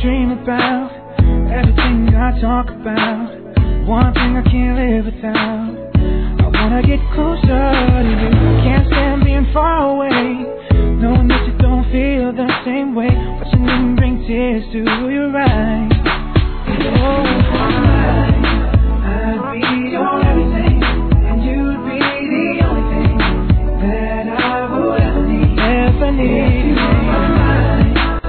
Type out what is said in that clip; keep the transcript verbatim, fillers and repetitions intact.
dream about, everything I talk about. One thing I can't live without. I wanna get closer to you. Can't stand being far away, knowing that you don't feel the same way. Watching them bring tears to your eyes. Oh,